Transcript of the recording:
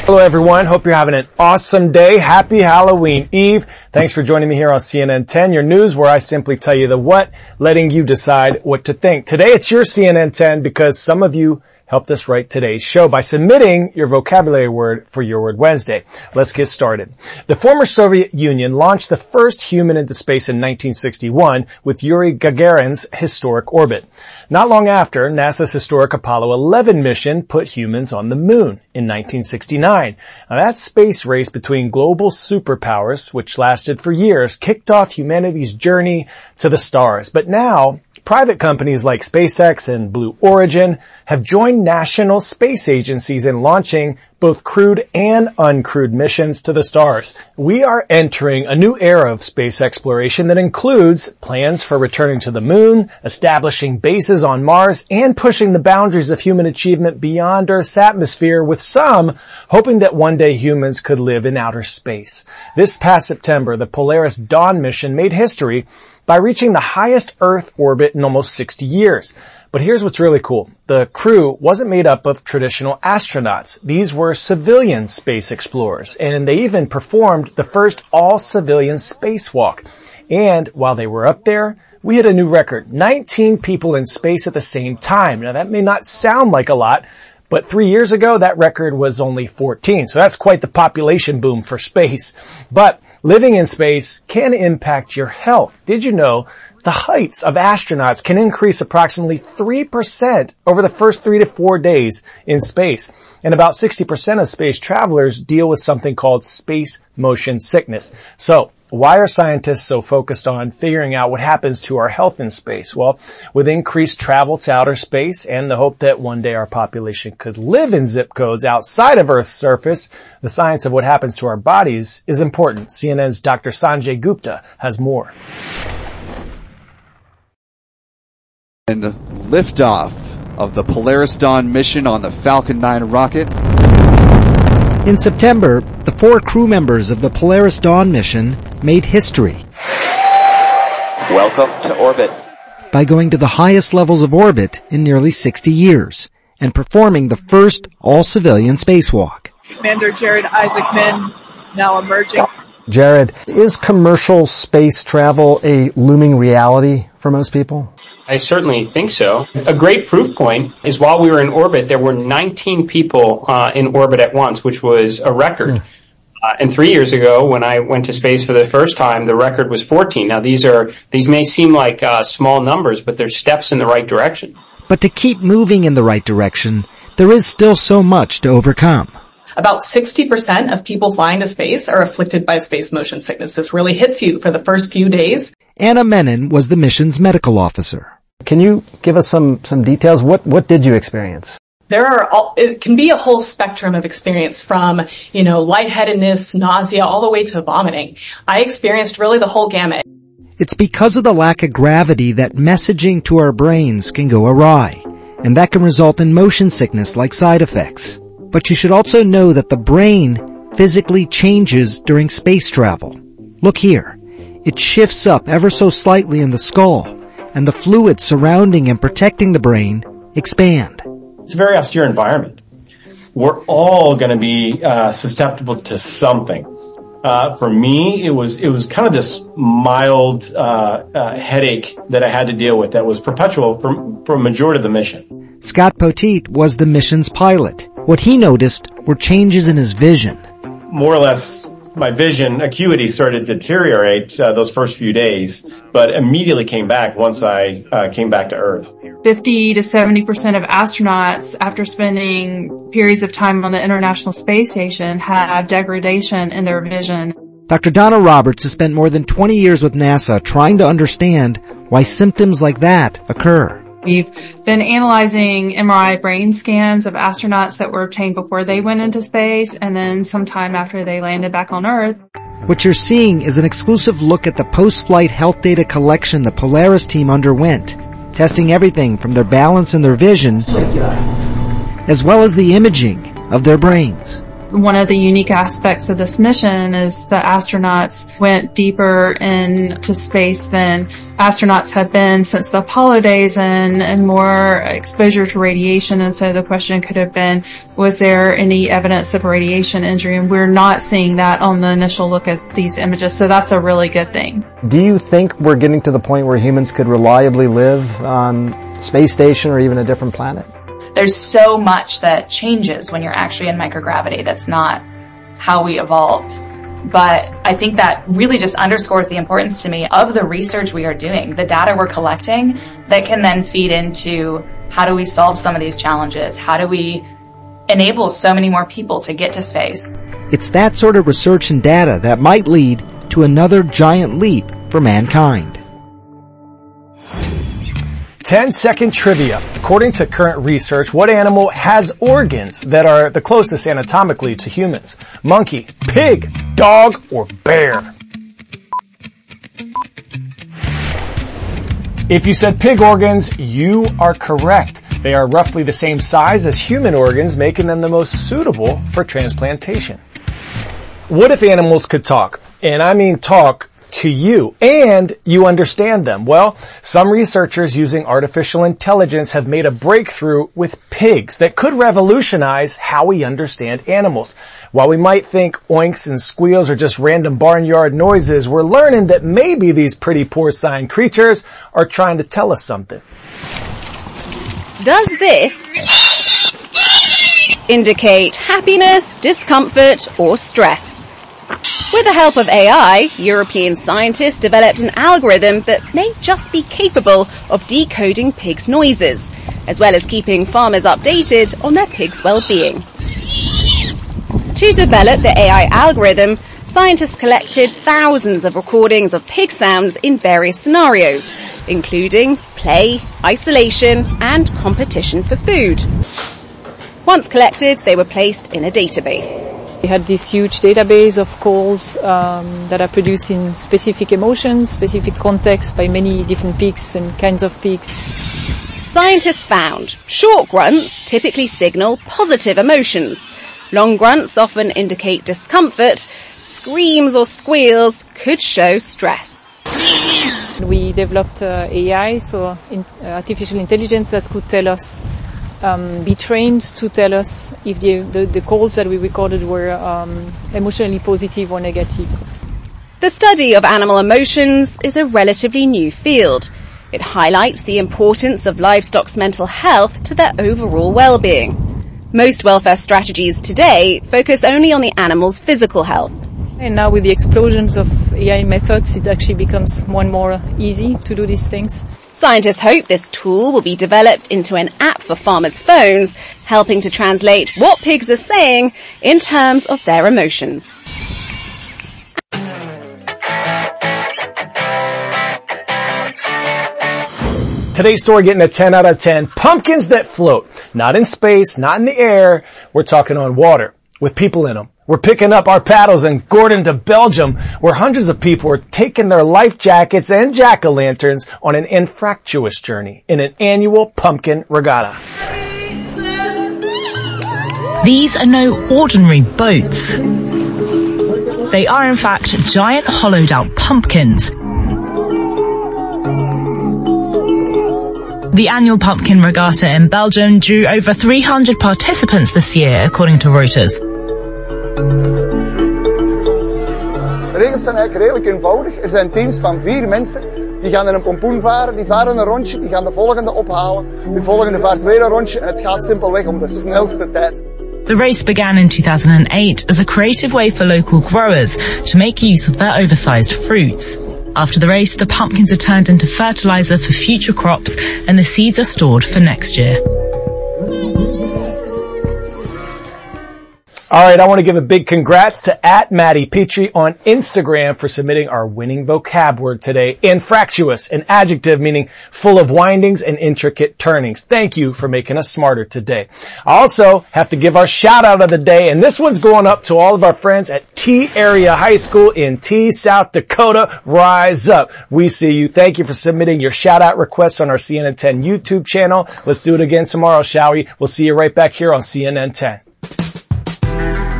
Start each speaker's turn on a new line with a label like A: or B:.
A: Hello everyone, hope you're having an awesome day. Happy Halloween Eve. Thanks for joining me here on CNN 10, your news where I simply tell you the what, letting you decide what to think. Today it's your CNN 10 because some of you helped us write today's show by submitting your vocabulary word for Your Word Wednesday. Let's get started. The former Soviet Union launched the first human into space in 1961 with Yuri Gagarin's historic orbit. Not long after, NASA's historic Apollo 11 mission put humans on the moon in 1969. Now that space race between global superpowers, which lasted for years, kicked off humanity's journey to the stars. But now, private companies like SpaceX and Blue Origin have joined national space agencies in launching both crewed and uncrewed missions to the stars. We are entering a new era of space exploration that includes plans for returning to the moon, establishing bases on Mars, and pushing the boundaries of human achievement beyond Earth's atmosphere, with some hoping that one day humans could live in outer space. This past September, the Polaris Dawn mission made history by reaching the highest Earth orbit in almost 60 years. But here's what's really cool. The crew wasn't made up of traditional astronauts. These were civilian space explorers, and they even performed the first all-civilian spacewalk. And while they were up there, we hit a new record. 19 people in space at the same time. Now that may not sound like a lot, but 3 years ago, that record was only 14. So that's quite the population boom for space. But living in space can impact your health. Did you know the heights of astronauts can increase approximately 3% over the first 3 to 4 days in space? And about 60% of space travelers deal with something called space motion sickness. So, why are scientists so focused on figuring out what happens to our health in space? Well, with increased travel to outer space and the hope that one day our population could live in zip codes outside of Earth's surface, the science of what happens to our bodies is important. CNN's Dr. Sanjay Gupta has more.
B: And liftoff of the Polaris Dawn mission on the Falcon 9 rocket.
C: In September, the 4 crew members of the Polaris Dawn mission made history.
D: Welcome to orbit.
C: By going to the highest levels of orbit in nearly 60 years and performing the first all-civilian spacewalk.
E: Commander Jared Isaacman, now emerging.
F: Jared, is commercial space travel a looming reality for most people?
G: I certainly think so. A great proof point is while we were in orbit, there were 19 people in orbit at once, which was a record. And 3 years ago, when I went to space for the first time, the record was 14. Now, these may seem like small numbers, but they're steps in the right direction.
C: But to keep moving in the right direction, there is still so much to overcome.
H: About 60% of people flying to space are afflicted by space motion sickness. This really hits you for the first few days.
C: Anna Menon was the mission's medical officer.
F: Can you give us some details? What did you experience?
H: It can be a whole spectrum of experience from, lightheadedness, nausea, all the way to vomiting. I experienced really the whole gamut.
C: It's because of the lack of gravity that messaging to our brains can go awry, and that can result in motion sickness like side effects. But you should also know that the brain physically changes during space travel. Look here. It shifts up ever so slightly in the skull, and the fluids surrounding and protecting the brain expand.
I: It's a very austere environment. We're all going to be susceptible to something. For me, it was kind of this mild headache that I had to deal with that was perpetual for a majority of the mission.
C: Scott Poteet was the mission's pilot. What he noticed were changes in his vision.
I: More or less, my vision acuity started to deteriorate those first few days, but immediately came back once I came back to Earth.
J: 50 to 70% of astronauts, after spending periods of time on the International Space Station, have degradation in their vision.
C: Dr. Donna Roberts has spent more than 20 years with NASA trying to understand why symptoms like that occur.
J: We've been analyzing MRI brain scans of astronauts that were obtained before they went into space and then sometime after they landed back on Earth.
C: What you're seeing is an exclusive look at the post-flight health data collection the Polaris team underwent, testing everything from their balance and their vision, as well as the imaging of their brains.
J: One of the unique aspects of this mission is the astronauts went deeper into space than astronauts had been since the Apollo days and more exposure to radiation. And so the question could have been, was there any evidence of radiation injury? And we're not seeing that on the initial look at these images. So that's a really good thing.
F: Do you think we're getting to the point where humans could reliably live on space station or even a different planet?
K: There's so much that changes when you're actually in microgravity. That's not how we evolved. But I think that really just underscores the importance to me of the research we are doing, the data we're collecting that can then feed into how do we solve some of these challenges? How do we enable so many more people to get to space?
C: It's that sort of research and data that might lead to another giant leap for mankind.
A: 10-second trivia. According to current research, what animal has organs that are the closest anatomically to humans? Monkey, pig, dog, or bear? If you said pig organs, you are correct. They are roughly the same size as human organs, making them the most suitable for transplantation. What if animals could talk? And I mean talk to you, and you understand them. Well, some researchers using artificial intelligence have made a breakthrough with pigs that could revolutionize how we understand animals. While we might think oinks and squeals are just random barnyard noises, we're learning that maybe these pretty porcine creatures are trying to tell us something.
L: Does this indicate happiness, discomfort, or stress? With the help of AI, European scientists developed an algorithm that may just be capable of decoding pigs' noises, as well as keeping farmers updated on their pigs' well-being. To develop the AI algorithm, scientists collected thousands of recordings of pig sounds in various scenarios, including play, isolation, and competition for food. Once collected, they were placed in a database.
M: We had this huge database of calls that are produced in specific emotions, specific contexts by many different pigs and kinds of pigs.
L: Scientists found short grunts typically signal positive emotions. Long grunts often indicate discomfort. Screams or squeals could show stress.
M: We developed AI, so artificial intelligence that could tell us be trained to tell us if the calls that we recorded were emotionally positive or negative.
L: The study of animal emotions is a relatively new field. It highlights the importance of livestock's mental health to their overall well-being. Most welfare strategies today focus only on the animal's physical health.
M: And now with the explosions of AI methods, it actually becomes more and more easy to do these things.
L: Scientists hope this tool will be developed into an app for farmers' phones, helping to translate what pigs are saying in terms of their emotions.
A: Today's story getting a 10 out of 10. Pumpkins that float. Not in space, not in the air. We're talking on water with people in them. We're picking up our paddles and Gordon to Belgium, where hundreds of people are taking their life jackets and jack-o'-lanterns on an infractuous journey in an annual pumpkin regatta.
N: These are no ordinary boats. They are in fact giant hollowed-out pumpkins. The annual pumpkin regatta in Belgium drew over 300 participants this year, according to Reuters.
O: De regels zijn eigenlijk redelijk eenvoudig. Er zijn teams van 4 mensen. Die gaan in een pompoen varen, die varen een rondje, die gaan de volgende ophalen. De volgende vaart weer een rondje en het gaat simpelweg om de snelste tijd.
N: The race began in 2008 as a creative way for local growers to make use of their oversized fruits. After the race, the pumpkins are turned into fertilizer for future crops and the seeds are stored for next year.
A: All right, I want to give a big congrats to @Maddie Petrie on Instagram for submitting our winning vocab word today. Infractuous, an adjective meaning full of windings and intricate turnings. Thank you for making us smarter today. I also have to give our shout out of the day, and this one's going up to all of our friends at T Area High School in T, South Dakota. Rise up. We see you. Thank you for submitting your shout out requests on our CNN 10 YouTube channel. Let's do it again tomorrow, shall we? We'll see you right back here on CNN 10.